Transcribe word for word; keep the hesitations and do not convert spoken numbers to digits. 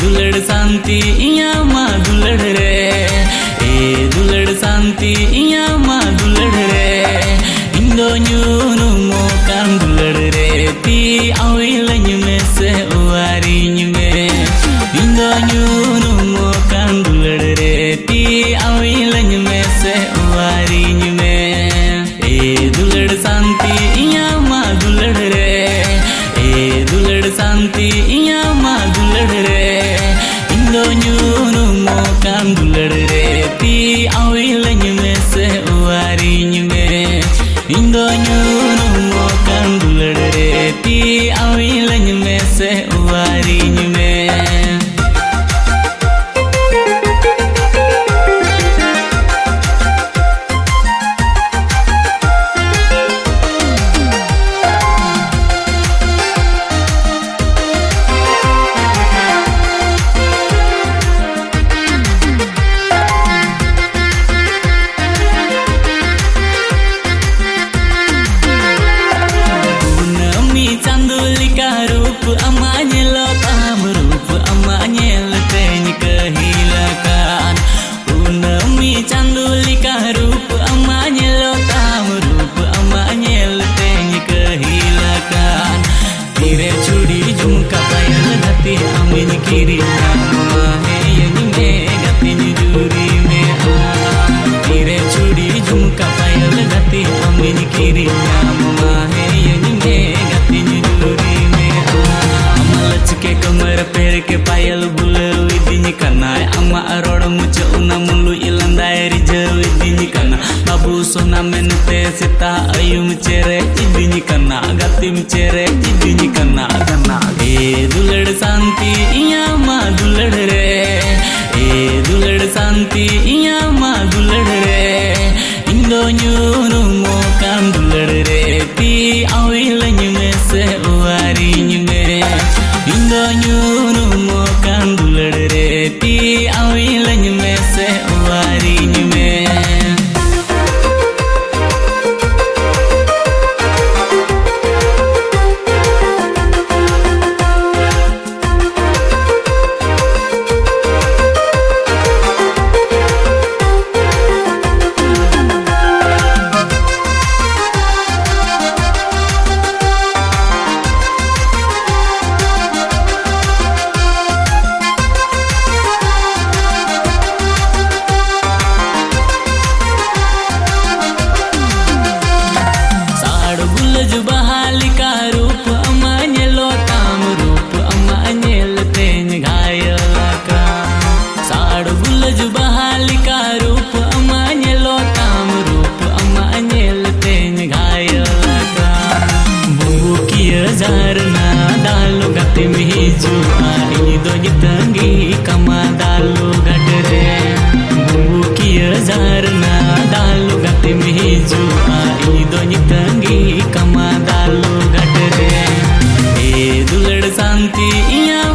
दुलड़ शांति इया माँ दुलड़ रे ए दुलड़ शांति इया माँ दुलड़ रे इंदो न्यूनु मोकान दुलड़ रे ती आविलñ में से उवारिñ में इंदो न्यूनु मोकान दुलड़ रे ती आविलñ में से उवारिñ में ए दुलड़ शांति इया माँ दुलड़ रे ए दुलड़ शांति इया माँ दुलड़ रे इंदो न्यूनु मोकान दुलड़ रे ती आविलñ में से उवारिñ में इंदो न्यूनु मोकान दुलड़ रे ती आविलñ में से उवारिñ में amin kiri nama yang negatin juri me tire chudi jumka payal gati amin kiri nama yang negatin juri me amalach ke kamar per ke payal bularu idini kana amma arod much una mulu ilandai rijal idini kana babu sona mente sita ayum chere idini kana gatim chere idini kana kana ए दुलड़ शांति इया माँ दुलड़ रे ए दुलड़ शांति इया माँ दुलड़ रे इंदो न्यूनु मोकान दुलड़ रे ती आविलñ में से उवारिñ में इंदो न्यूनु मोकान दुलड़ रे ती आविलñ में से उवारिñ में zarna dalu gatim hiju ini doni tangi kama dalu gadre bumbu kia zarna dalu gatim hiju ini doni tangi kama dalu gadre e dulad शांति इया